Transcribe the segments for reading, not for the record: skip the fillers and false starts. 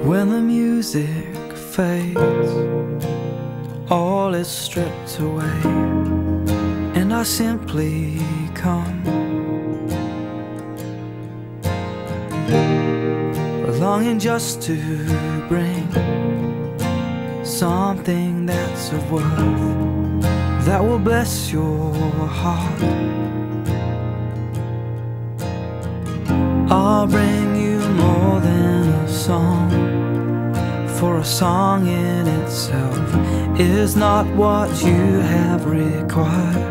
When the music fades, all is stripped away, and I simply come, longing just to bring something that's of worth, that will bless your heart. I'll bring you more than a song, for a song in itself is not what you have required.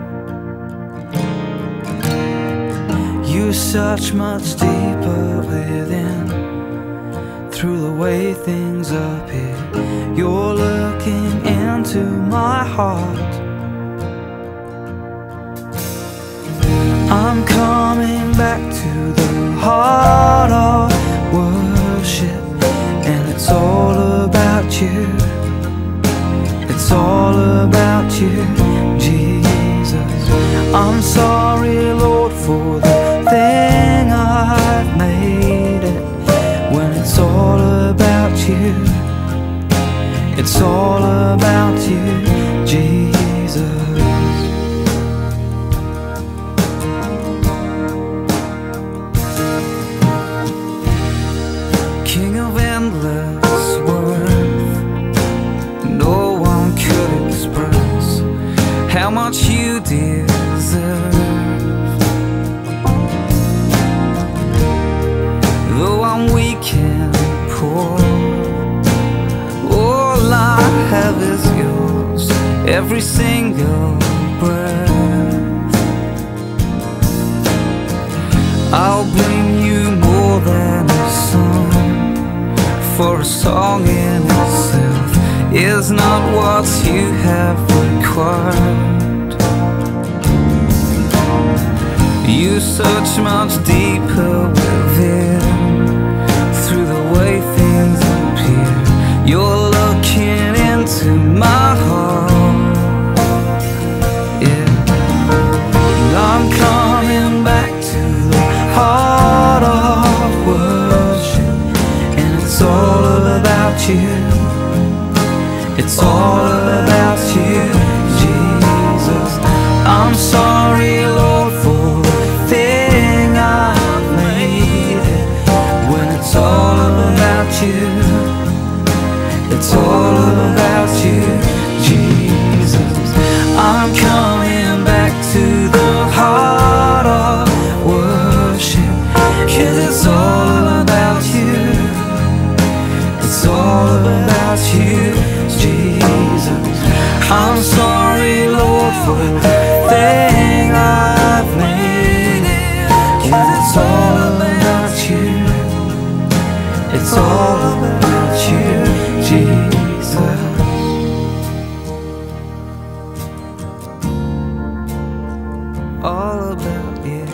You search much deeper within, through the way things appear. You're looking into my heart. I'm coming back to the heart of worship, and it's all about you. It's all about you, Jesus. I'm sorry, Lord, for the thing I've made it. When it's all about you, it's all about you, Jesus. King of endless worth, no one could express how much you deserve. Though I'm weak and poor, all I have is yours, every single breath. I'll bring you more than a song, for a song in itself is not what you have required. You search much deeper within, through the way things appear. You're looking into my heart, yeah. And I'm coming back to the heart of worship, and it's all about you. It's all about you, Jesus. I'm sorry, Lord, for the thing I've made it. When it's all about you, it's all about you, Jesus. I'm coming back to the heart of worship, 'cause it's all about you. It's all about you, Jesus. I'm sorry, Lord, for the thing I've made it, 'cause it's all about you. It's all about you, Jesus. All about you.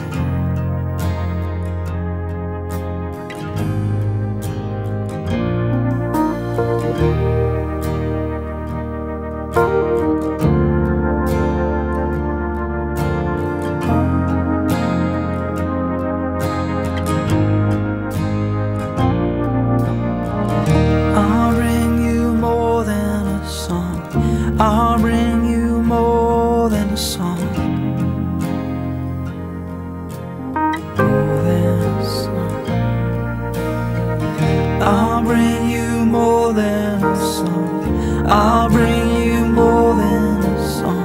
I'll bring you more than a song. I'll bring you more than a song. More than a song. I'll bring you more than a song. I'll bring you more than a song.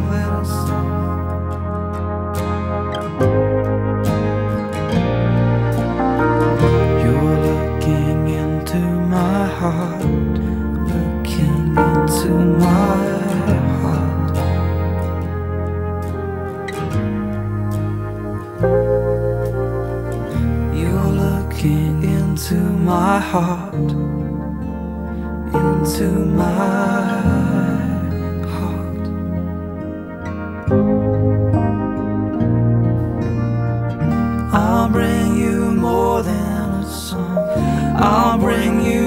You're looking into my heart, looking into my heart. You're looking into my heart, into my heart. I'll bring you more than a song. I'll bring you